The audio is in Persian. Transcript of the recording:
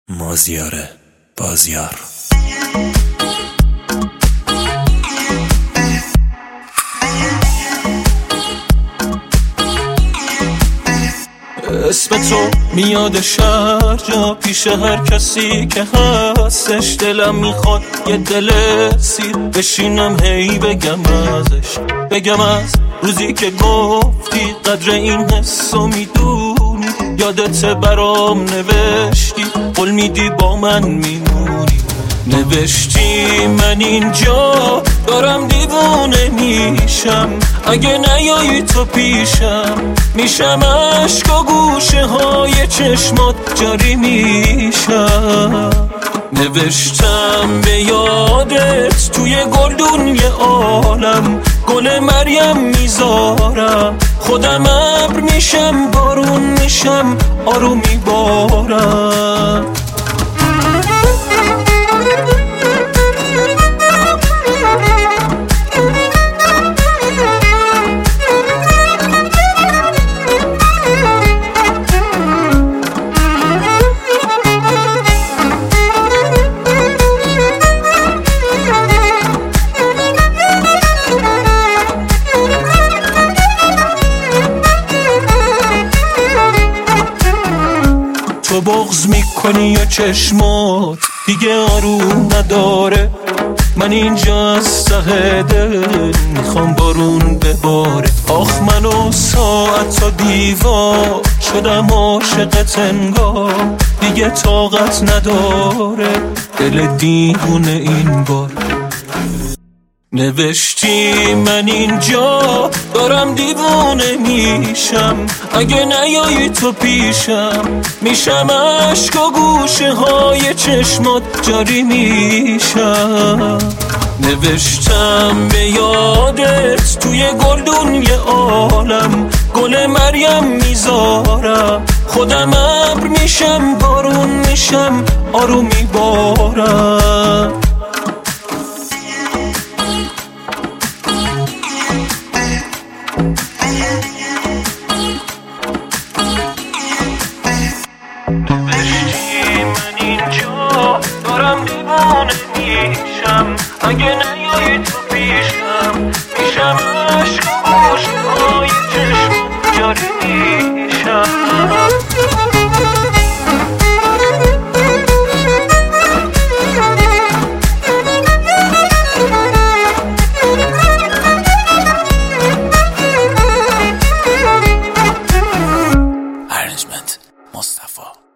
مازیار بازیار. اسم تو میاد شهر جا پیش هر کسی که هستش. دلم میخواد یه دل سیر بشینم هی بگم ازش، بگم از روزی که گفتی قدر این حسو میدونی. یادت برام نوشتی قول میدی با من میمونی. نوشتی من اینجا دارم دیوونه میشم، اگه نیایی تو پیشم میشم عشق و گوشه های چشمات جاری میشم. نوشتم به یادت توی گلدون یه عالم، گل مریم میذارم خودم ابر میشم بارون میشم آروم میبارم. تو بغض میکنی یا چشمات دیگه آروم نداره. من اینجا از ته دل میخوام بارون بباره. آخ منو ساعت تا دیوار شدم عاشقت انگار، دیگه طاقت نداره دل دیوونه این بار. نوشتی من اینجا دارم دیوونه میشم، اگه نیایی تو پیشم میشم عشق و گوشه های چشمات جاری میشم. نوشتم به یادت توی گلدون یه عالم، گل مریم میذارم خودم ابر میشم بارون میشم آروم میبارم. نوشتی من اینجا دارم دیوانه میشم، اگه نیایی تو پیشم میشم عشق و گوشه های چشم جاری میشم. Arrangement Mustafa.